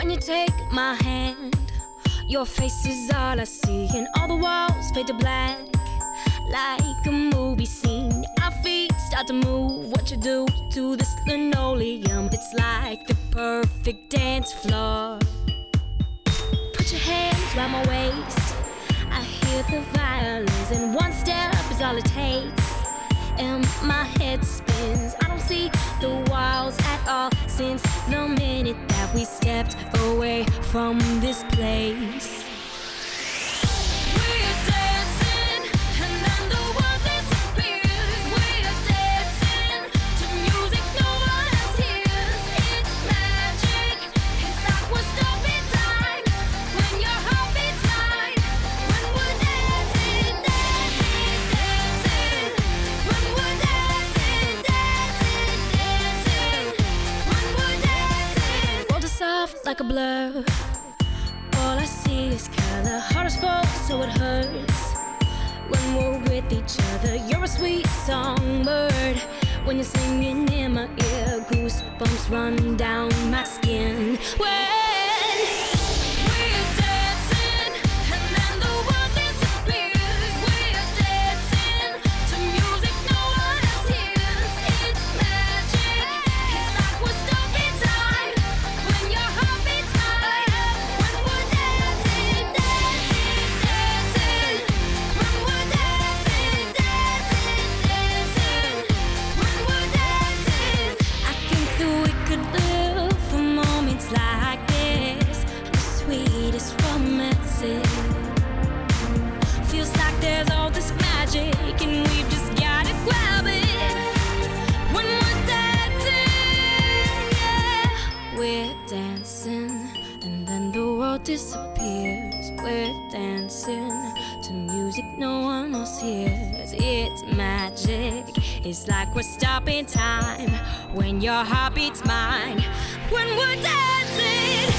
When you take my hand, your face is all I see, and all the walls fade to black, like a movie scene. Our feet start to move. What you do to this linoleum? It's like the perfect dance floor. Put your hands round my waist. I hear the violins, and one step is all it takes. And my head spins. I don't see the walls at all since the minute that we stepped away from this place. We're dancing, and then the world disappears. We're dancing to music no one else hears. It's magic. It's like we're stopping time when your heart beats mine. When we're dancing, dancing, dancing. When we're dancing, dancing, dancing. When we're dancing. World is soft like a blur. All I see is color. Heart is full, so it hurts. When we're with each other, you're a sweet songbird. When you're singing in my ear, goosebumps run down my skin. When we're dancing, and then the world disappears. We're dancing to music no one else hears. It's magic. It's like we're stuck in time when your heart beats mine. When we're dancing, dancing, dancing. When we're dancing, dancing, dancing. When we're dancing, I think that we could live for moments like this. The sweetest romances. Feels like there's all this magic, and we've just gotta grab it. When we're dancing, yeah. We're dancing, and then the world disappears. We're dancing to music no one else hears. It's magic. It's like we're stopping time when your heart beats mine. When we're dancing.